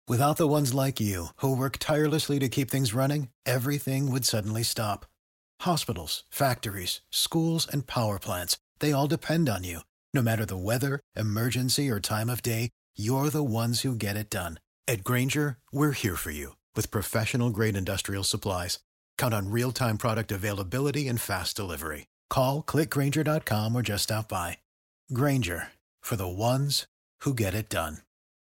Without the ones like you, who work tirelessly to keep things running, everything would suddenly stop. Hospitals, factories, schools, and power plants, they all depend on you. No matter the weather, emergency, or time of day, you're the ones who get it done. At Grainger, we're here for you with professional-grade industrial supplies. Count on real-time product availability and fast delivery. Call, clickgrainger.com, or just stop by. Grainger, for the ones who get it done.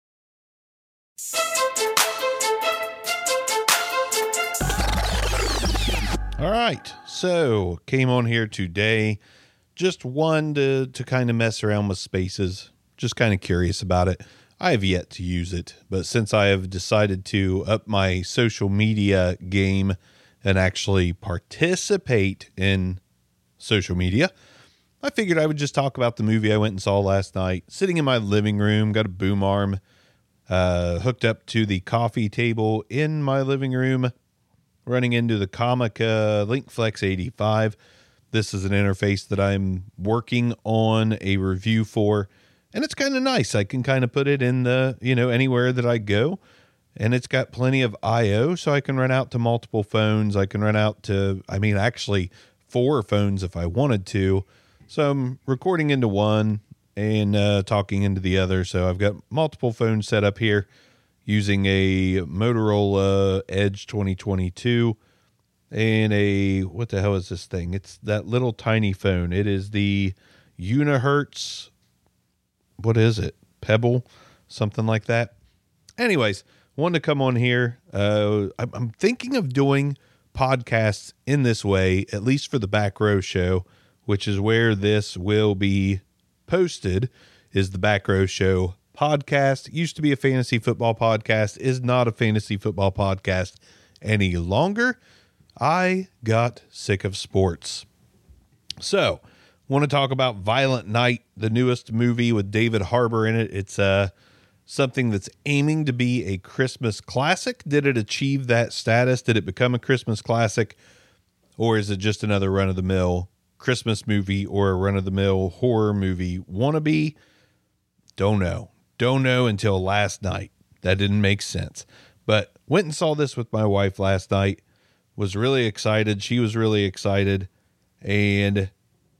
All right, so came on here today, just one to kind of mess around with Spaces, just kind of curious about it. I have yet to use it, but since I have decided to up my social media game and actually participate in social media, I figured I would just talk about the movie I went and saw last night, sitting in my living room, got a boom arm hooked up to the coffee table in my living room, running into the Comica LinkFlex 85. This is an interface that I'm working on a review for, and it's kind of nice. I can kind of put it in the, anywhere that I go, and it's got plenty of I/O, so I can run out to multiple phones. I can run out to, actually 4 phones if I wanted to. So I'm recording into one and talking into the other. So I've got multiple phones set up here, using a Motorola Edge 2022 and what the hell is this thing? It's that little tiny phone. It is the Unihertz, what is it? Pebble, something like that. Anyways, wanted to come on here. I'm thinking of doing podcasts in this way, at least for the Back Row Show, which is where this will be posted, is the Back Row Show podcast. Used to be a fantasy football podcast, is not a fantasy football podcast any longer. I got sick of sports. So, want to talk about Violent Night, the newest movie with David Harbour in it. It's something that's aiming to be a Christmas classic. Did it achieve that status? Did it become a Christmas classic? Or is it just another run-of-the-mill Christmas movie or a run-of-the-mill horror movie wannabe? Don't know. Don't know until last night. That didn't make sense. But went and saw this with my wife last night. Was really excited. She was really excited. And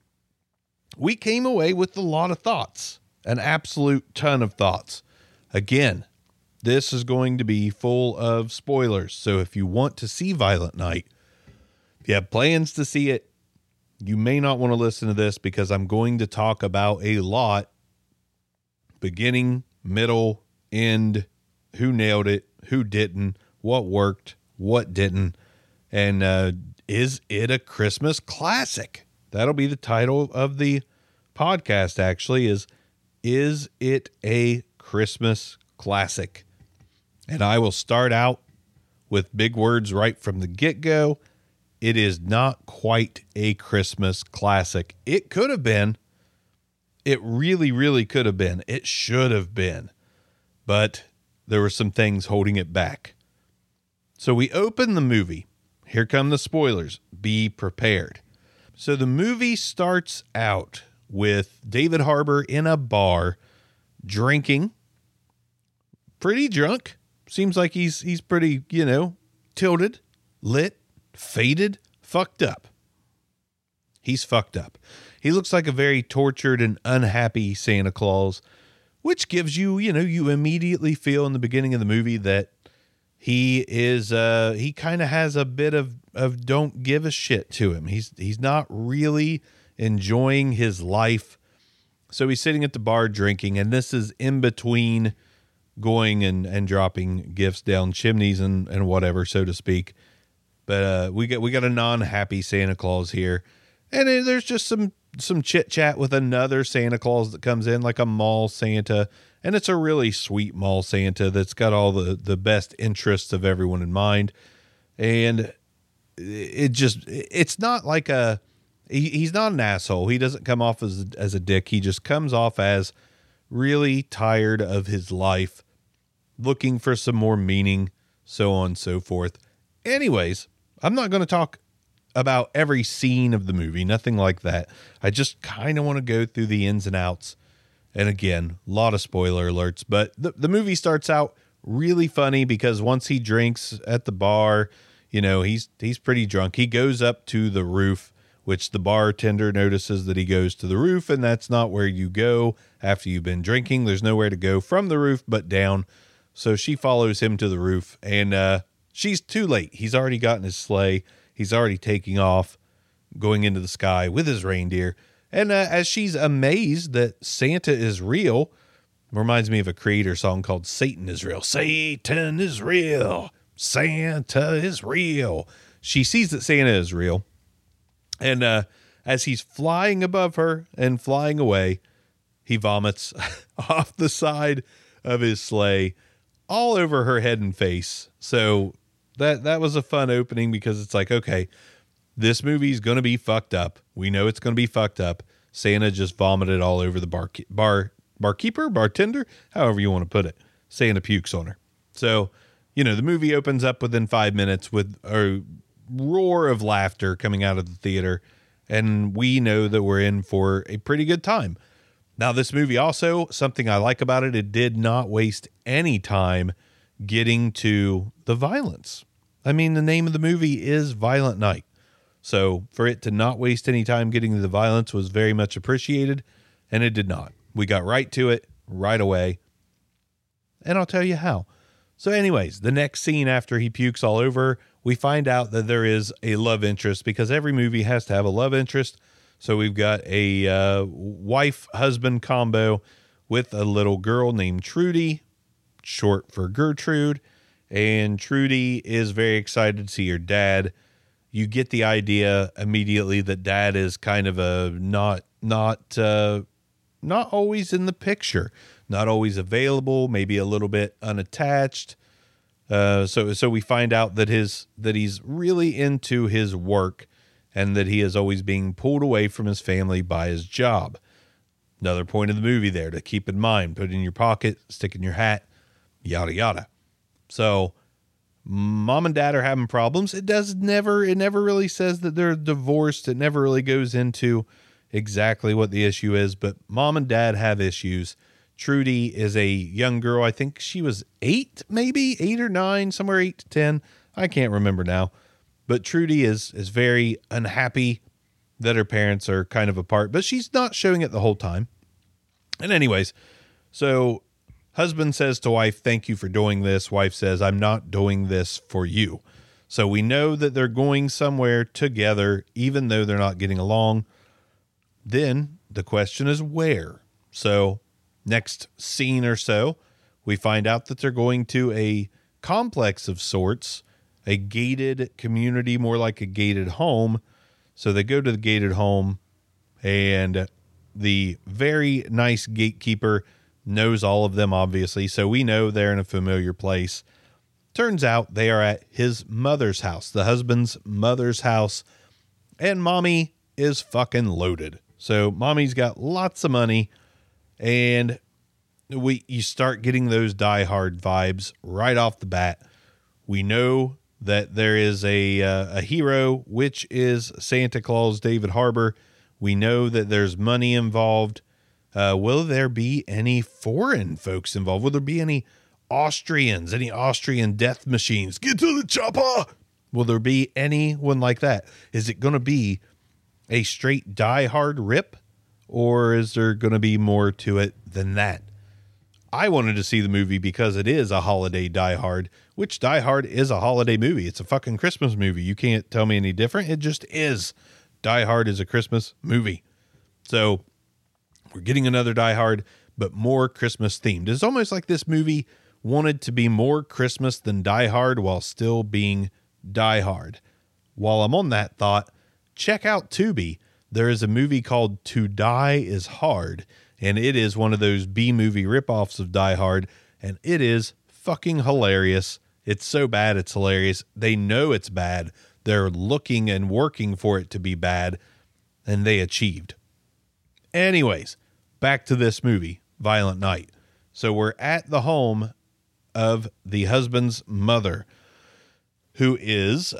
we came away with a lot of thoughts. An absolute ton of thoughts. Again, this is going to be full of spoilers. So if you want to see Violent Night, if you have plans to see it, you may not want to listen to this because I'm going to talk about a lot. Beginning, middle, end, who nailed it, who didn't, what worked, what didn't, and is it a Christmas classic? That'll be the title of the podcast, actually, is it a Christmas classic? And I will start out with big words right from the get-go. It is not quite a Christmas classic. It could have been. It really, really could have been. It should have been. But there were some things holding it back. So we open the movie. Here come the spoilers. Be prepared. So the movie starts out with David Harbour in a bar drinking. Pretty drunk. Seems like he's pretty, tilted, lit, faded, fucked up. He's fucked up. He looks like a very tortured and unhappy Santa Claus, which gives you, you immediately feel in the beginning of the movie that he is, he kind of has a bit of don't give a shit to him. He's not really enjoying his life. So he's sitting at the bar drinking, and this is in between going and dropping gifts down chimneys and whatever, so to speak. But we got a non-happy Santa Claus here. And there's just some chit-chat with another Santa Claus that comes in, like a mall Santa. And it's a really sweet mall Santa that's got all the best interests of everyone in mind. And it's not like he's not an asshole. He doesn't come off as a dick. He just comes off as really tired of his life, looking for some more meaning, so on and so forth. Anyways, I'm not going to talk about every scene of the movie, nothing like that. I just kind of want to go through the ins and outs. And again, a lot of spoiler alerts, but the movie starts out really funny because once he drinks at the bar, he's pretty drunk. He goes up to the roof, which the bartender notices that he goes to the roof, and that's not where you go after you've been drinking. There's nowhere to go from the roof but down. So she follows him to the roof, and she's too late. He's already gotten his sleigh. He's already taking off, going into the sky with his reindeer. And as she's amazed that Santa is real, reminds me of a Creator song called Satan is Real. Satan is real. Santa is real. She sees that Santa is real. And as he's flying above her and flying away, he vomits off the side of his sleigh all over her head and face. So that was a fun opening because it's like, okay, this movie's going to be fucked up. We know it's going to be fucked up. Santa just vomited all over the bartender, however you want to put it. Santa pukes on her. So, the movie opens up within 5 minutes with a roar of laughter coming out of the theater, and we know that we're in for a pretty good time. Now, this movie also, something I like about it, it did not waste any time getting to the violence. I mean, the name of the movie is Violent Night. So for it to not waste any time getting to the violence was very much appreciated, and it did not. We got right to it right away, and I'll tell you how. So anyways, the next scene after he pukes all over, we find out that there is a love interest because every movie has to have a love interest. So we've got a wife-husband combo with a little girl named Trudy, short for Gertrude, and Trudy is very excited to see her dad. You get the idea immediately that dad is kind of a not always in the picture, not always available, maybe a little bit unattached. So we find out that he's really into his work and that he is always being pulled away from his family by his job. Another point of the movie there to keep in mind, put in your pocket, stick in your hat, yada, yada. So mom and dad are having problems. It never really says that they're divorced. It never really goes into exactly what the issue is, but mom and dad have issues. Trudy is a young girl. I think she was 8 or 9, somewhere 8 to 10. I can't remember now, but Trudy is very unhappy that her parents are kind of apart, but she's not showing it the whole time. And anyways, so husband says to wife, "Thank you for doing this." Wife says, "I'm not doing this for you." So we know that they're going somewhere together, even though they're not getting along. Then the question is where? So next scene or so, we find out that they're going to a complex of sorts, a gated community, more like a gated home. So they go to the gated home, and the very nice gatekeeper knows all of them, obviously. So we know they're in a familiar place. Turns out they are at his mother's house, the husband's mother's house, and mommy is fucking loaded. So mommy's got lots of money, and you start getting those Die Hard vibes right off the bat. We know that there is a hero, which is Santa Claus David Harbour. We know that there's money involved. Will there be any foreign folks involved? Will there be any Austrians, any Austrian death machines? Get to the chopper! Will there be anyone like that? Is it going to be a straight Die Hard rip, or is there going to be more to it than that? I wanted to see the movie because it is a holiday Die Hard, which Die Hard is a holiday movie. It's a fucking Christmas movie. You can't tell me any different. It just is. Die Hard is a Christmas movie. So we're getting another Die Hard, but more Christmas themed. It's almost like this movie wanted to be more Christmas than Die Hard while still being Die Hard. While I'm on that thought, check out Tubi. There is a movie called To Die Is Hard, and it is one of those B-movie ripoffs of Die Hard, and it is fucking hilarious. It's so bad it's hilarious. They know it's bad. They're looking and working for it to be bad, and they achieved. Anyways, back to this movie, Violent Night. So we're at the home of the husband's mother, who is,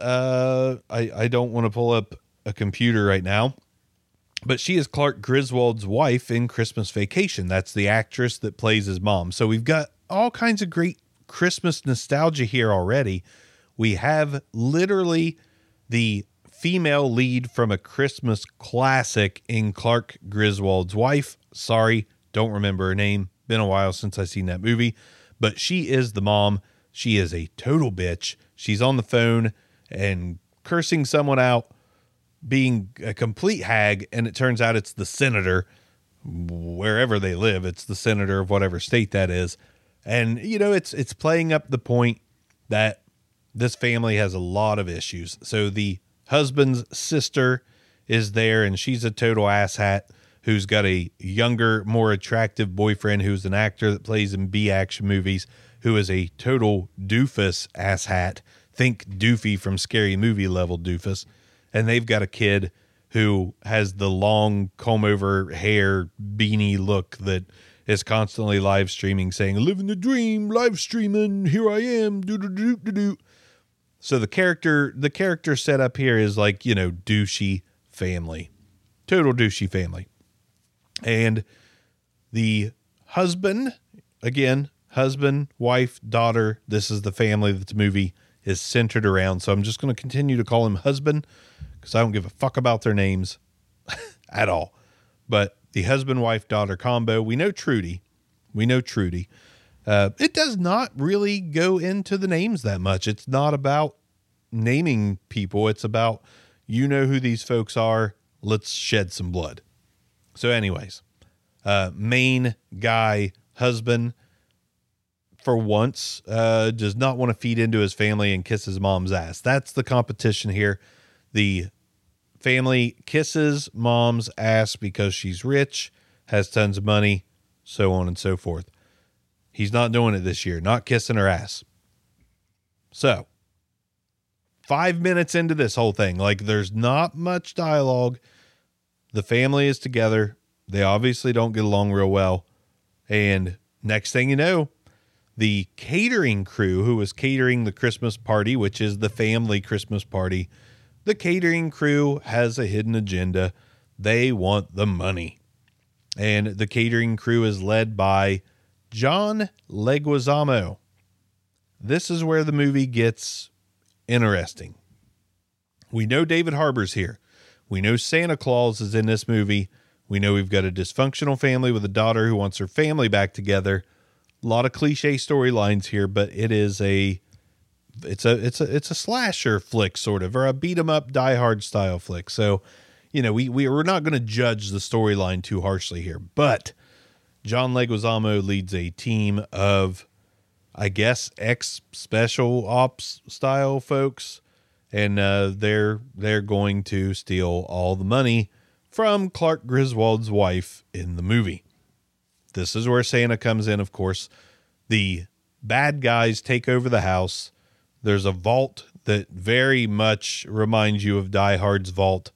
I don't want to pull up a computer right now, but she is Clark Griswold's wife in Christmas Vacation. That's the actress that plays his mom. So we've got all kinds of great Christmas nostalgia here already. We have literally the female lead from a Christmas classic in Clark Griswold's wife. Sorry, don't remember her name. Been a while since I've seen that movie. But she is the mom. She is a total bitch. She's on the phone and cursing someone out, being a complete hag, and it turns out it's the senator, wherever they live. It's the senator of whatever state that is. And, you know, it's playing up the point that this family has a lot of issues. So the husband's sister is there, and she's a total asshat who's got a younger, more attractive boyfriend who's an actor that plays in B-action movies, who is a total doofus asshat. Think Doofy from Scary Movie level doofus. And they've got a kid who has the long comb-over hair beanie look that is constantly live streaming, saying, living the dream, live streaming, here I am, do-do-do-do-do. So the character set up here is like, you know, douchey family. Total douchey family. And the husband, again, husband, wife, daughter, this is the family that the movie is centered around. So I'm just going to continue to call him husband because I don't give a fuck about their names at all. But the husband, wife, daughter combo, we know Trudy. It does not really go into the names that much. It's not about naming people. It's about, you know who these folks are. Let's shed some blood. So anyways, main guy, husband, for once, does not want to feed into his family and kiss his mom's ass. That's the competition here. The family kisses mom's ass because she's rich, has tons of money, so on and so forth. He's not doing it this year, not kissing her ass. So 5 minutes into this whole thing, like there's not much dialogue. The family is together. They obviously don't get along real well. And next thing you know, the catering crew who was catering the Christmas party, which is the family Christmas party, the catering crew has a hidden agenda. They want the money. And the catering crew is led by John Leguizamo. This is where the movie gets interesting. We know David Harbour's here. We know Santa Claus is in this movie. We know we've got a dysfunctional family with a daughter who wants her family back together. A lot of cliche storylines here, but it is it's a slasher flick sort of, or a beat 'em up Die Hard style flick. So, you know, we're not going to judge the storyline too harshly here, but John Leguizamo leads a team of, I guess, ex-special ops style folks, and they're going to steal all the money from Clark Griswold's wife in the movie. This is where Santa comes in, of course. The bad guys take over the house. There's a vault that very much reminds you of Die Hard's vault,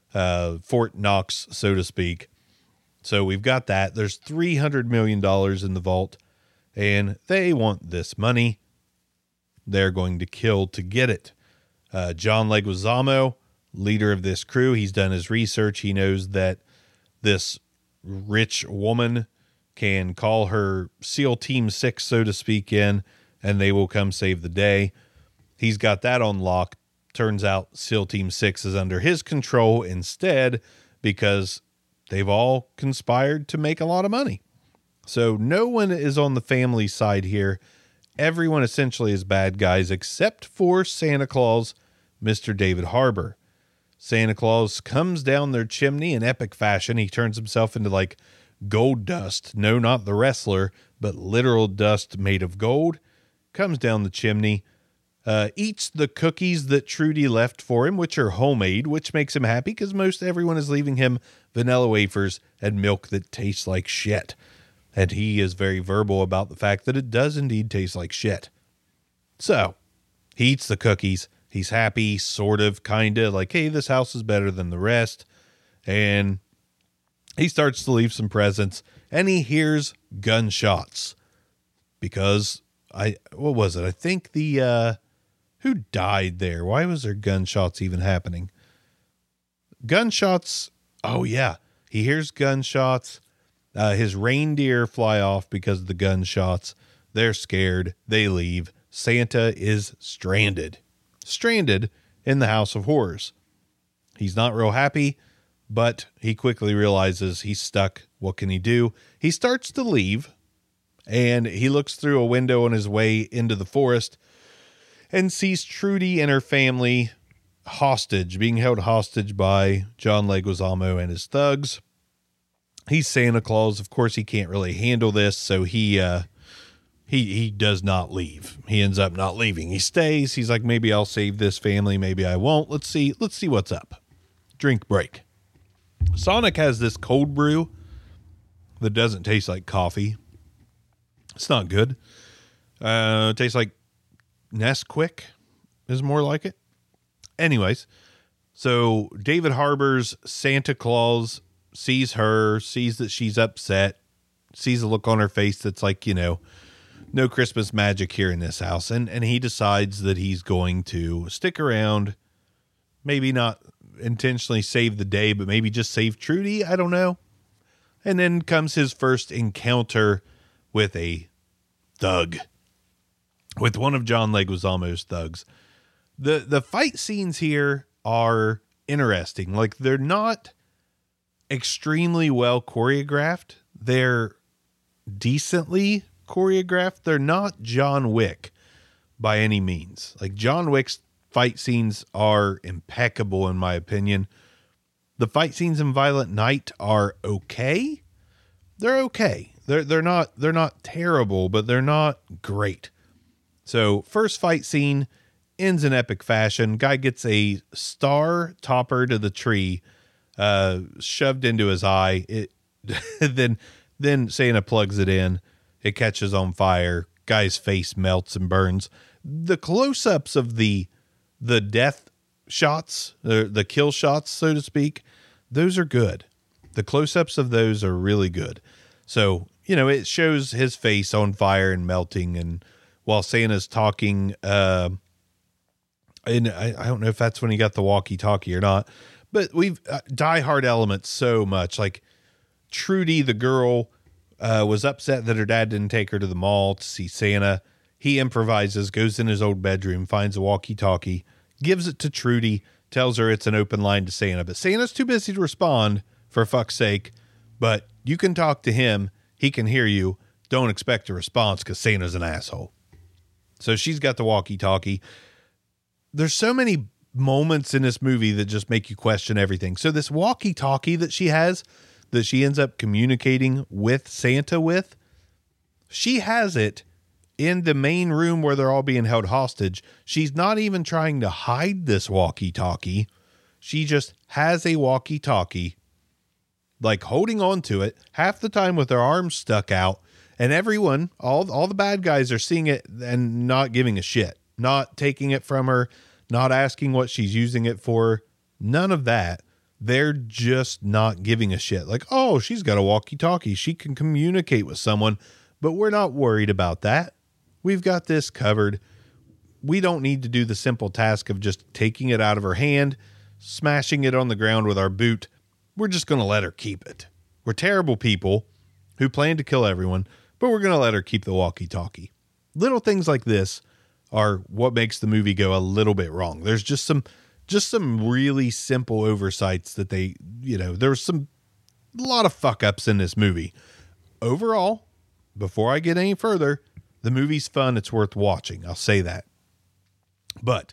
Fort Knox, so to speak. So we've got that. There's $300 million in the vault, and they want this money. They're going to kill to get it. John Leguizamo, leader of this crew, he's done his research. He knows that this rich woman can call her SEAL Team 6, so to speak, in, and they will come save the day. He's got that on lock. Turns out SEAL Team 6 is under his control instead because they've all conspired to make a lot of money. So no one is on the family side here. Everyone essentially is bad guys except for Santa Claus, Mr. David Harbour. Santa Claus comes down their chimney in epic fashion. He turns himself into like gold dust. No, not the wrestler, but literal dust made of gold. Comes down the chimney, eats the cookies that Trudy left for him, which are homemade, which makes him happy because most everyone is leaving him vanilla wafers and milk that tastes like shit. And he is very verbal about the fact that it does indeed taste like shit. So he eats the cookies. He's happy, sort of, kind of like, hey, this house is better than the rest. And he starts to leave some presents, and he hears gunshots because what was it? I think who died there? Why was there gunshots even happening? Gunshots. Oh yeah. He hears gunshots. His reindeer fly off because of the gunshots. They're scared. They leave. Santa is stranded in the House of Horrors. He's not real happy, but he quickly realizes he's stuck. What can he do? He starts to leave, and he looks through a window on his way into the forest and sees Trudy and her family being held hostage by John Leguizamo and his thugs. He's Santa Claus. Of course, he can't really handle this, so he does not leave. He ends up not leaving. He stays. He's like, maybe I'll save this family. Maybe I won't. Let's see what's up. Drink break. Sonic has this cold brew that doesn't taste like coffee. It's not good. It tastes like Nesquik is more like it. Anyways, so David Harbour's Santa Claus sees that she's upset, sees a look on her face that's like, no Christmas magic here in this house. And he decides that he's going to stick around, maybe not intentionally save the day, but maybe just save Trudy. I don't know. And then comes his first encounter with a thug, with one of John Leguizamo's thugs. The fight scenes here are interesting. Like, they're not extremely well choreographed. They're decently choreographed. They're not John Wick by any means. Like, John Wick's fight scenes are impeccable in my opinion. The fight scenes in Violent Night are okay. They're okay. They're not terrible, but they're not great. So first fight scene ends in epic fashion. Guy gets a star topper to the tree shoved into his eye. Then Santa plugs it in. It catches on fire. Guy's face melts and burns. The close-ups of the death shots, the kill shots, so to speak, those are good. The close-ups of those are really good. So, it shows his face on fire and melting, and while Santa's talking, and I don't know if that's when he got the walkie-talkie or not, but we've die-hard elements so much. Like, Trudy, the girl, was upset that her dad didn't take her to the mall to see Santa. He improvises, goes in his old bedroom, finds a walkie-talkie, gives it to Trudy, tells her it's an open line to Santa. But Santa's too busy to respond, for fuck's sake. But you can talk to him. He can hear you. Don't expect a response because Santa's an asshole. So she's got the walkie-talkie. There's so many moments in this movie that just make you question everything. So this walkie-talkie that she has, that she ends up communicating with Santa with, she has it in the main room where they're all being held hostage. She's not even trying to hide this walkie-talkie. She just has a walkie-talkie, like holding on to it half the time with her arms stuck out, and everyone, all the bad guys are seeing it and not giving a shit, not taking it from her, not asking what she's using it for. None of that. They're just not giving a shit. Like, oh, she's got a walkie-talkie. She can communicate with someone, but we're not worried about that. We've got this covered. We don't need to do the simple task of just taking it out of her hand, smashing it on the ground with our boot. We're just going to let her keep it. We're terrible people who plan to kill everyone, but we're going to let her keep the walkie-talkie. Little things like this are what makes the movie go a little bit wrong. There's just some really simple oversights that there's a lot of fuck ups in this movie. Overall, before I get any further, the movie's fun. It's worth watching. I'll say that. But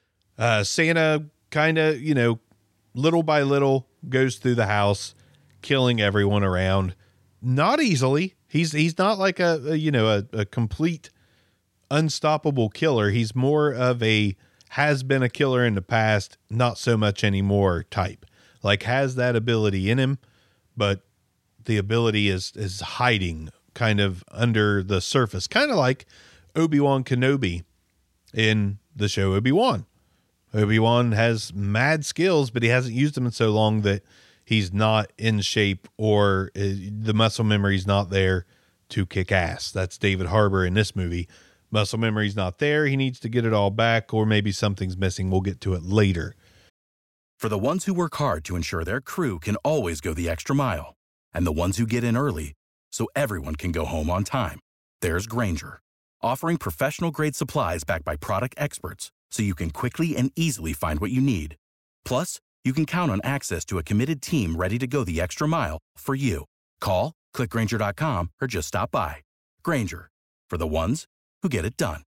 Santa kind of, little by little goes through the house, killing everyone around. Not easily. He's not like a complete unstoppable killer. He's more of a has been a killer in the past, not so much anymore type. Like, has that ability in him, but the ability is hiding kind of under the surface, kind of like Obi-Wan Kenobi in the show Obi-Wan. Obi-Wan has mad skills, but he hasn't used them in so long that he's not in shape, or the muscle memory's not there to kick ass. That's David Harbour in this movie. Muscle memory's not there. He needs to get it all back, or maybe something's missing. We'll get to it later. For the ones who work hard to ensure their crew can always go the extra mile, and the ones who get in early so everyone can go home on time, there's Grainger, offering professional-grade supplies backed by product experts so you can quickly and easily find what you need. Plus, you can count on access to a committed team ready to go the extra mile for you. Call, click Grainger.com, or just stop by. Grainger, for the ones who get it done.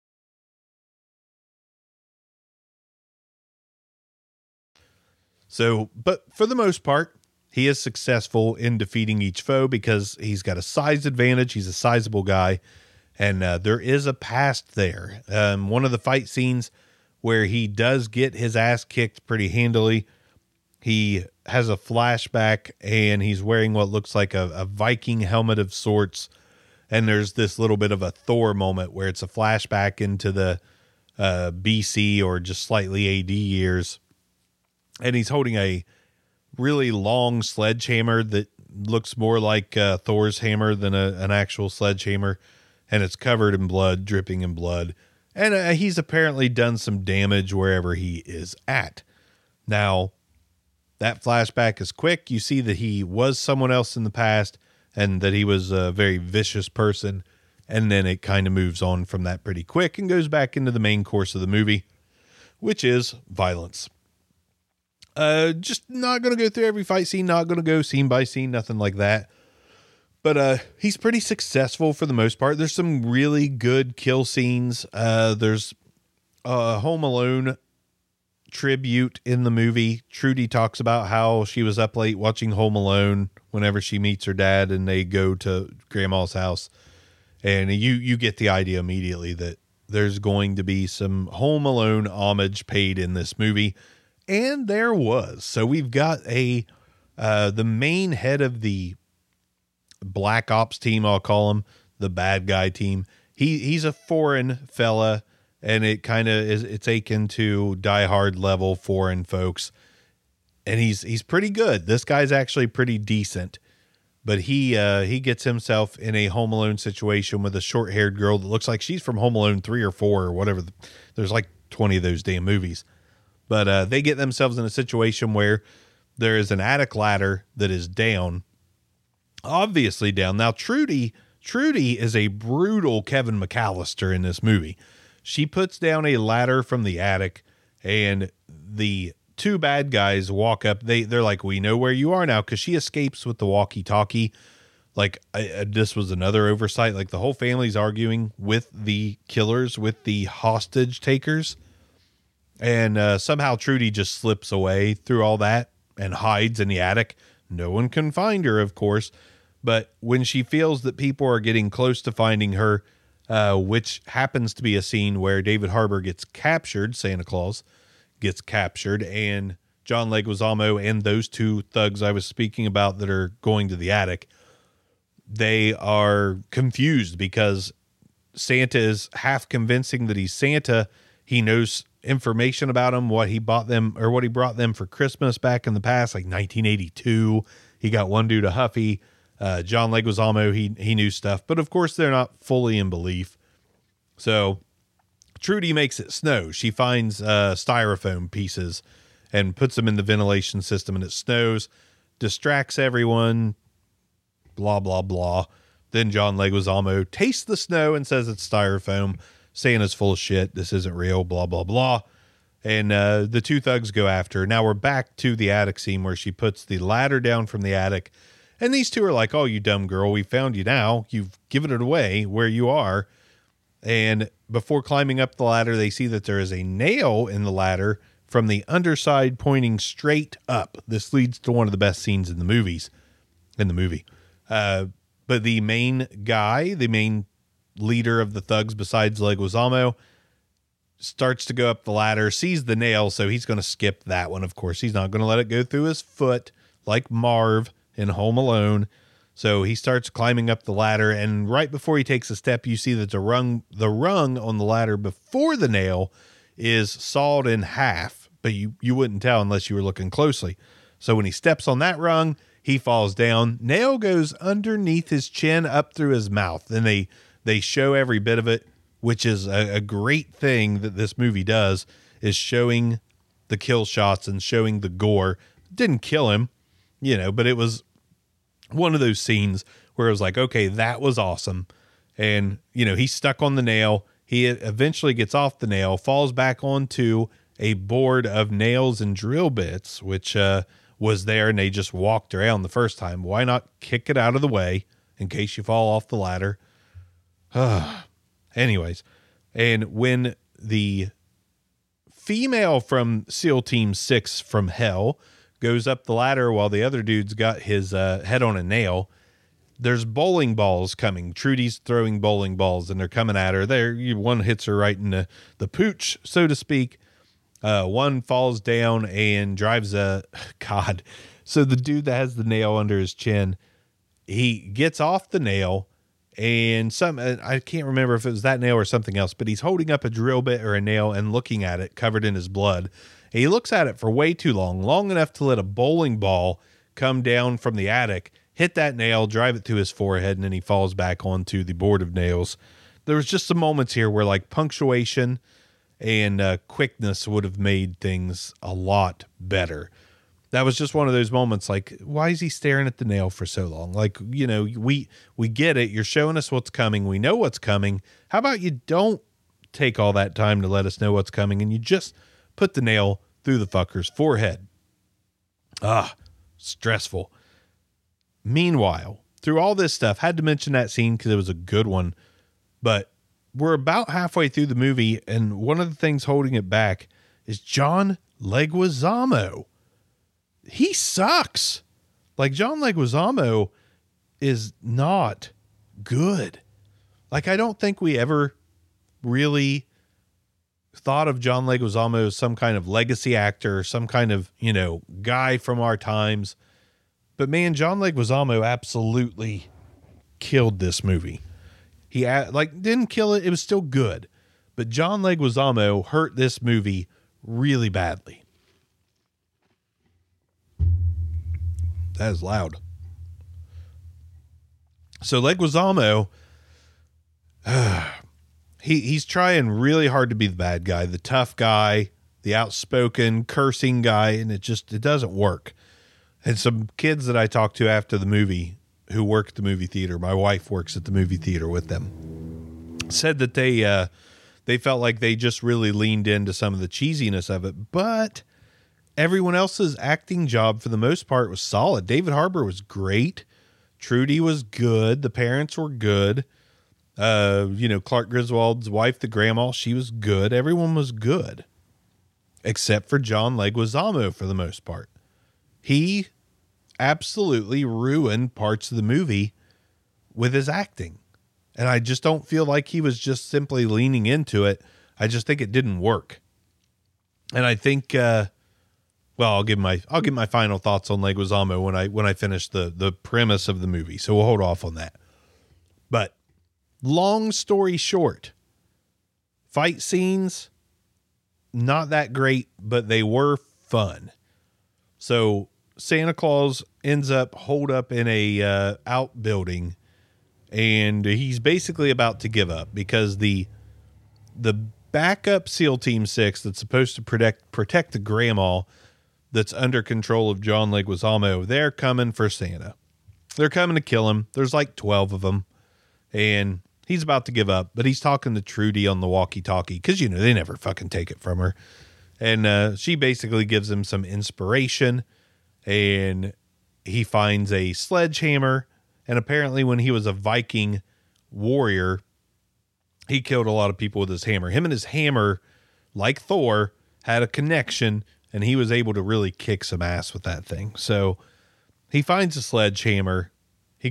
So, but for the most part, he is successful in defeating each foe because he's got a size advantage. He's a sizable guy, and there is a past there. One of the fight scenes where he does get his ass kicked pretty handily, he has a flashback, and he's wearing what looks like a Viking helmet of sorts, and there's this little bit of a Thor moment where it's a flashback into the BC or just slightly AD years, and he's holding a really long sledgehammer that looks more like Thor's hammer than an actual sledgehammer, and it's covered in blood, dripping in blood, and he's apparently done some damage wherever he is at. Now, that flashback is quick. You see that he was someone else in the past and that he was a very vicious person, and then it kind of moves on from that pretty quick and goes back into the main course of the movie, which is violence. Just not going to go through every fight scene, not going to go scene by scene, nothing like that. But he's pretty successful for the most part. There's some really good kill scenes. There's a Home Alone tribute in the movie. Trudy talks about how she was up late watching Home Alone whenever she meets her dad and they go to Grandma's house. And you get the idea immediately that there's going to be some Home Alone homage paid in this movie. And there was. So we've got the main head of the Black Ops team, I'll call him, the bad guy team. He's a foreign fella, and it kind of it's akin to Die Hard level foreign folks. And he's pretty good. This guy's actually pretty decent. But he gets himself in a Home Alone situation with a short-haired girl that looks like she's from Home Alone 3 or 4 or whatever. There's like 20 of those damn movies. But they get themselves in a situation where there is an attic ladder that is down, obviously down. Now, Trudy is a brutal Kevin McAllister in this movie. She puts down a ladder from the attic, and the two bad guys walk up. They're like, we know where you are now, because she escapes with the walkie-talkie. Like, this was another oversight. Like, the whole family's arguing with the killers, with the hostage takers. And somehow Trudy just slips away through all that and hides in the attic. No one can find her, of course. But when she feels that people are getting close to finding her, which happens to be a scene where David Harbour gets captured, Santa Claus gets captured, and John Leguizamo and those two thugs I was speaking about that are going to the attic, they are confused because Santa is half convincing that he's Santa. He knows information about him, what he bought them or what he brought them for Christmas back in the past, like 1982. He got one dude a Huffy. John Leguizamo, he knew stuff, but of course they're not fully in belief. So Trudy makes it snow. She finds styrofoam pieces and puts them in the ventilation system, and it snows, distracts everyone, blah, blah, blah. Then John Leguizamo tastes the snow and says it's styrofoam. Santa's full of shit. This isn't real, blah, blah, blah. And the two thugs go after her. Now we're back to the attic scene where she puts the ladder down from the attic. And these two are like, oh, you dumb girl, we found you now. You've given it away where you are. And before climbing up the ladder, they see that there is a nail in the ladder from the underside pointing straight up. This leads to one of the best scenes in the movie. But the main guy, the main leader of the thugs besides Leguizamo, starts to go up the ladder, sees the nail, so he's going to skip that one. Of course, he's not going to let it go through his foot like Marv in Home Alone. So he starts climbing up the ladder, and right before he takes a step, you see that the rung on the ladder before the nail is sawed in half, but you wouldn't tell unless you were looking closely. So when he steps on that rung, he falls down. Nail goes underneath his chin up through his mouth, and they show every bit of it, which is a great thing that this movie does, is showing the kill shots and showing the gore. Didn't kill him, but it was one of those scenes where it was like, okay, that was awesome. And, he's stuck on the nail. He eventually gets off the nail, falls back onto a board of nails and drill bits, which was there, and they just walked around the first time. Why not kick it out of the way in case you fall off the ladder? Anyways, and when the female from SEAL Team 6 from hell goes up the ladder while the other dude's got his head on a nail, there's bowling balls coming. Trudy's throwing bowling balls, and they're coming at her. One hits her right in the pooch, so to speak. One falls down and drives God. So the dude that has the nail under his chin, he gets off the nail, and I can't remember if it was that nail or something else, but he's holding up a drill bit or a nail and looking at it covered in his blood. And he looks at it for way too long enough to let a bowling ball come down from the attic, hit that nail, drive it to his forehead, and then he falls back onto the board of nails. There was just some moments here where like punctuation and quickness would have made things a lot better. That was just one of those moments like, why is he staring at the nail for so long? Like, we get it. You're showing us what's coming. We know what's coming. How about you don't take all that time to let us know what's coming and you just put the nail through the fucker's forehead? Stressful. Meanwhile, through all this stuff, had to mention that scene because it was a good one, but we're about halfway through the movie, and one of the things holding it back is John Leguizamo. He sucks. Like, John Leguizamo is not good. Like, I don't think we ever really thought of John Leguizamo as some kind of legacy actor, some kind of, guy from our times. But man, John Leguizamo absolutely killed this movie. He didn't kill it. It was still good, but John Leguizamo hurt this movie really badly. That is loud. So Leguizamo, he's trying really hard to be the bad guy, the tough guy, the outspoken cursing guy. And it doesn't work. And some kids that I talked to after the movie who work at the movie theater, my wife works at the movie theater with them, said that they felt like they just really leaned into some of the cheesiness of it, but everyone else's acting job for the most part was solid. David Harbour was great. Trudy was good. The parents were good. Clark Griswold's wife, the grandma, she was good. Everyone was good except for John Leguizamo for the most part. He absolutely ruined parts of the movie with his acting. And I just don't feel like he was just simply leaning into it. I just think it didn't work. And I think, I'll give my final thoughts on Leguizamo when I finish the premise of the movie. So we'll hold off on that. But long story short, fight scenes, not that great, but they were fun. So Santa Claus ends up holed up in a outbuilding, and he's basically about to give up because the backup SEAL Team 6 that's supposed to protect the grandma that's under control of John Leguizamo, they're coming for Santa. They're coming to kill him. There's like 12 of them, and he's about to give up, but he's talking to Trudy on the walkie-talkie because, they never fucking take it from her. And she basically gives him some inspiration, and he finds a sledgehammer. And apparently when he was a Viking warrior, he killed a lot of people with his hammer. Him and his hammer, like Thor, had a connection, and he was able to really kick some ass with that thing. So he finds a sledgehammer. He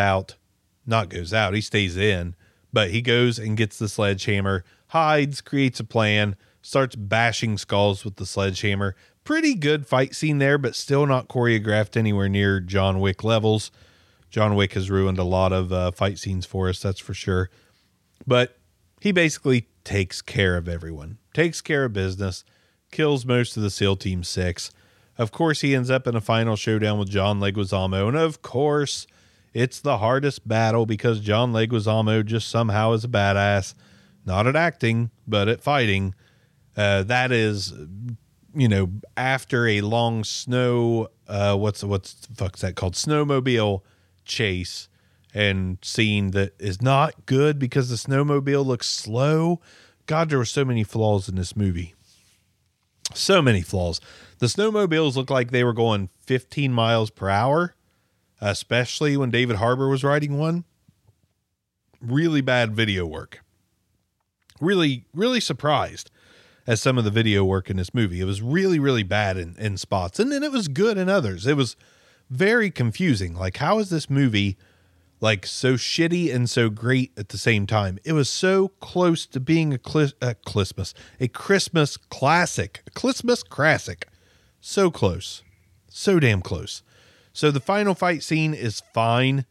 he stays in, but he goes and gets the sledgehammer, hides, creates a plan, starts bashing skulls with the sledgehammer. Pretty good fight scene there, but still not choreographed anywhere near John Wick levels. John Wick has ruined a lot of fight scenes for us, that's for sure. But he basically takes care of everyone, takes care of business, kills most of the SEAL Team 6. Of course, he ends up in a final showdown with John Leguizamo. And of course, it's the hardest battle because John Leguizamo just somehow is a badass, not at acting, but at fighting. That is, after a long snow, what's the fuck's that called? Snowmobile chase. and scene that is not good because the snowmobile looks slow. God, there were so many flaws in this movie. So many flaws. The snowmobiles looked like they were going 15 miles per hour, especially when David Harbour was riding one. Really bad video work. Really, really surprised at some of the video work in this movie. It was really, really bad in spots, and then it was good in others. It was very confusing. Like, how is this movie like so shitty and so great at the same time? It was so close to being a Christmas classic. So close. So damn close. So the final fight scene is fine.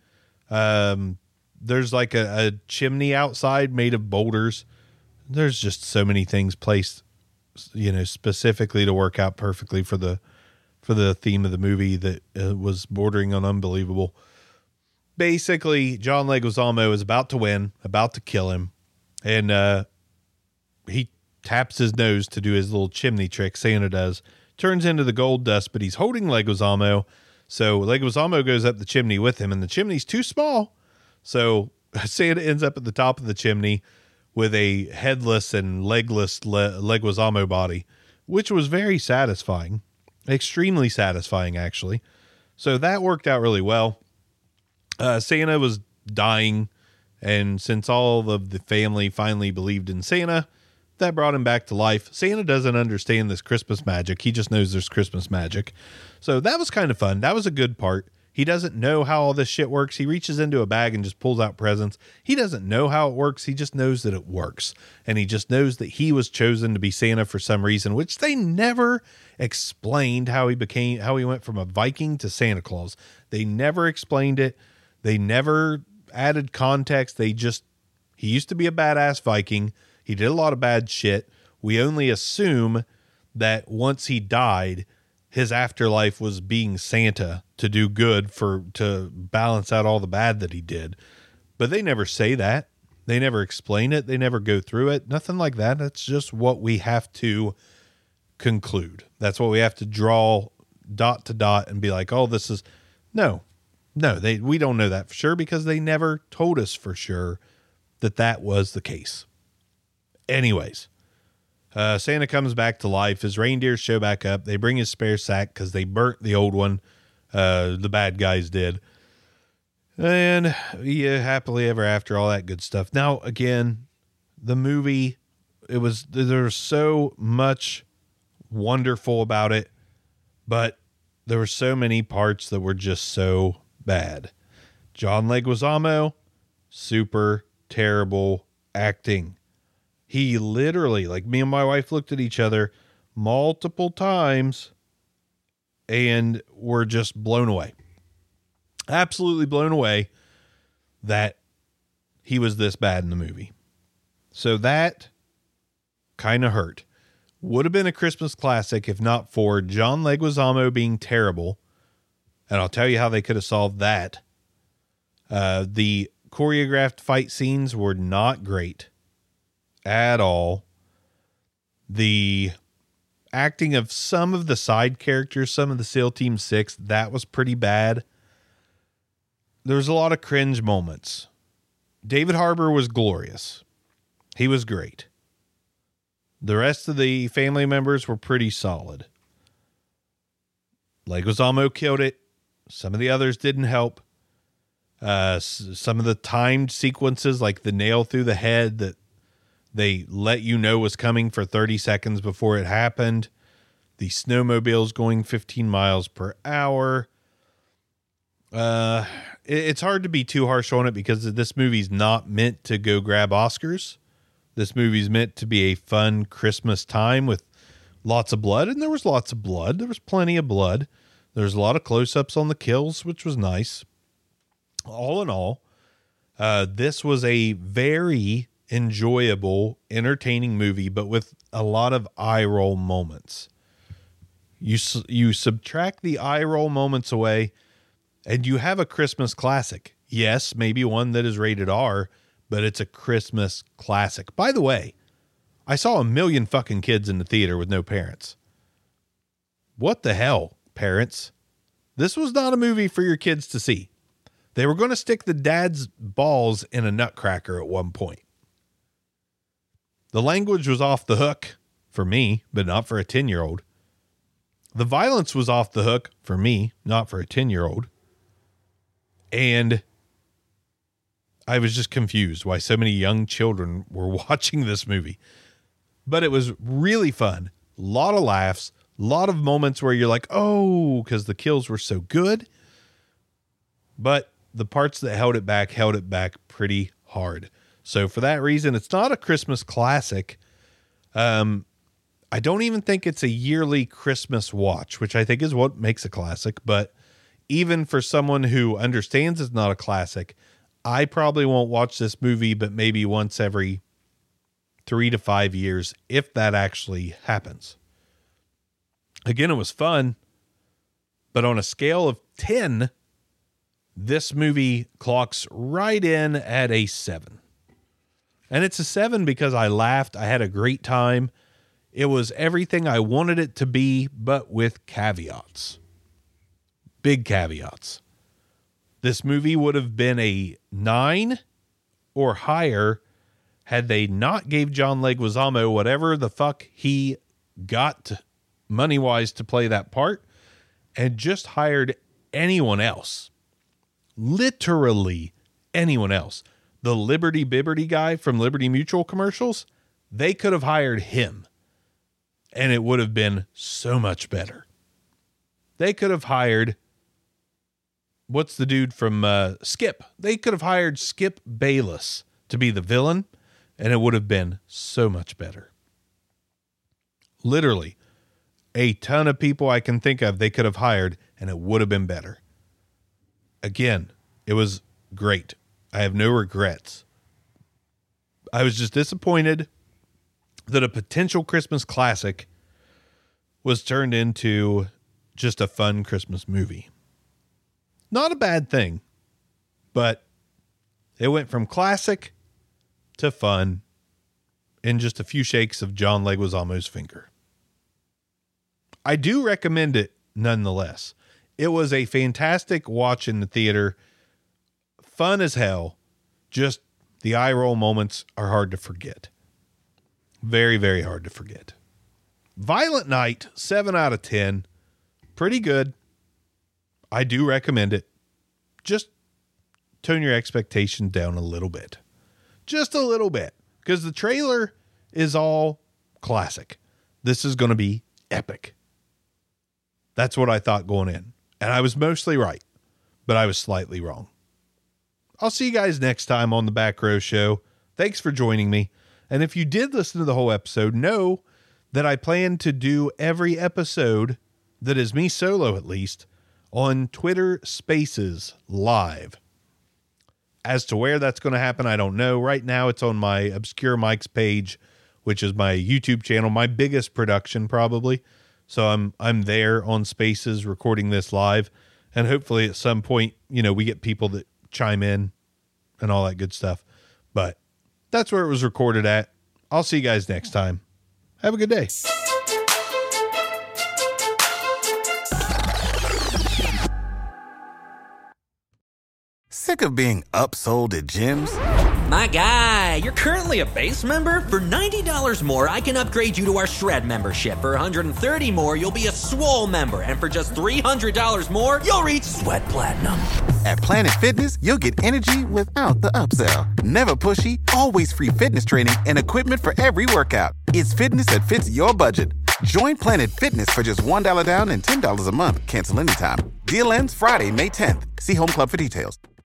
There's like a chimney outside made of boulders. There's just so many things placed, specifically to work out perfectly for the theme of the movie that was bordering on unbelievable. Basically, John Leguizamo is about to win, about to kill him, and he taps his nose to do his little chimney trick. Santa does. Turns into the gold dust, but he's holding Leguizamo. So Leguizamo goes up the chimney with him, and the chimney's too small. So Santa ends up at the top of the chimney with a headless and legless Leguizamo body, which was very satisfying. Extremely satisfying, actually. So that worked out really well. Santa was dying, and since all of the family finally believed in Santa, that brought him back to life. Santa doesn't understand this Christmas magic. He just knows there's Christmas magic. So that was kind of fun. That was a good part. He doesn't know how all this shit works. He reaches into a bag and just pulls out presents. He doesn't know how it works. He just knows that it works. And he just knows that he was chosen to be Santa for some reason, which they never explained how he went from a Viking to Santa Claus. They never explained it. They never added context. He used to be a badass Viking. He did a lot of bad shit. We only assume that once he died, his afterlife was being Santa to do good, to balance out all the bad that he did. But they never say that. They never explain it. They never go through it. Nothing like that. That's just what we have to conclude. That's what we have to draw dot to dot and be like, oh, this is no, we don't know that for sure because they never told us for sure that was the case. Anyways, Santa comes back to life. His reindeers show back up. They bring his spare sack because they burnt the old one. The bad guys did. And happily ever after, all that good stuff. Now, again, the movie, there's so much wonderful about it, but there were so many parts that were just so bad. John Leguizamo, super terrible acting. He literally, like, me and my wife looked at each other multiple times and were just blown away. Absolutely blown away that he was this bad in the movie. So that kind of hurt. Would have been a Christmas classic if not for John Leguizamo being terrible. And I'll tell you how they could have solved that. The choreographed fight scenes were not great at all. The acting of some of the side characters, some of the SEAL Team 6, that was pretty bad. There was a lot of cringe moments. David Harbour was glorious. He was great. The rest of the family members were pretty solid. Leguizamo killed it. Some of the others didn't help. Some of the timed sequences, like the nail through the head that they let you know was coming for 30 seconds before it happened. The snowmobiles going 15 miles per hour. It's hard to be too harsh on it because this movie's not meant to go grab Oscars. This movie's meant to be a fun Christmas time with lots of blood. And there was lots of blood. There was plenty of blood. There's a lot of close-ups on the kills, which was nice. All in all, this was a very enjoyable, entertaining movie, but with a lot of eye roll moments. You subtract the eye roll moments away, and you have a Christmas classic. Yes, maybe one that is rated R, but it's a Christmas classic. By the way, I saw 1 million fucking kids in the theater with no parents. What the hell, parents? This was not a movie for your kids to see. They were going to stick the dad's balls in a nutcracker at one point. The language was off the hook for me, but not for a 10-year-old. The violence was off the hook for me, not for a 10-year-old. And I was just confused why so many young children were watching this movie. But it was really fun. A lot of laughs, a lot of moments where you're like, oh, because the kills were so good. But the parts that held it back pretty hard. So for that reason, it's not a Christmas classic. I don't even think it's a yearly Christmas watch, which I think is what makes a classic. But even for someone who understands it's not a classic, I probably won't watch this movie, but maybe once every 3 to 5 years, if that actually happens. Again, it was fun, but on a scale of 10, this movie clocks right in at a 7. And it's a 7 because I laughed. I had a great time. It was everything I wanted it to be, but with caveats. Big caveats. This movie would have been a 9 or higher had they not gave John Leguizamo whatever the fuck he got money-wise to play that part and just hired anyone else. Literally anyone else. The Liberty Bibberty guy from Liberty Mutual commercials, they could have hired him and it would have been so much better. They could have hired, what's the dude from Skip? They could have hired Skip Bayless to be the villain and it would have been so much better. Literally a ton of people I can think of they could have hired and it would have been better. Again, it was great. I have no regrets. I was just disappointed that a potential Christmas classic was turned into just a fun Christmas movie. Not a bad thing, but it went from classic to fun in just a few shakes of John Leguizamo's finger. I do recommend it nonetheless. It was a fantastic watch in the theater. Fun as hell. Just the eye roll moments are hard to forget. Very, very hard to forget. Violent Night, 7 out of 10. Pretty good. I do recommend it. Just tone your expectation down a little bit. Just a little bit. Because the trailer is all classic. This is going to be epic. That's what I thought going in. And I was mostly right. But I was slightly wrong. I'll see you guys next time on the Back Row Show. Thanks for joining me. And if you did listen to the whole episode, know that I plan to do every episode that is me solo, at least, on Twitter Spaces live. As to where that's going to happen, I don't know. Right now, it's on my Obscure Mics page, which is my YouTube channel, my biggest production probably. So I'm there on Spaces recording this live. And hopefully at some point, we get people that chime in and all that good stuff. But that's where it was recorded at. I'll see you guys next time. Have a good day. Sick of being upsold at gyms? My guy, you're currently a base member? For $90 more, I can upgrade you to our Shred membership. For $130 more, you'll be a Swole member. And for just $300 more, you'll reach Sweat Platinum. At Planet Fitness, you'll get energy without the upsell. Never pushy, always free fitness training and equipment for every workout. It's fitness that fits your budget. Join Planet Fitness for just $1 down and $10 a month. Cancel anytime. Deal ends Friday, May 10th. See Home Club for details.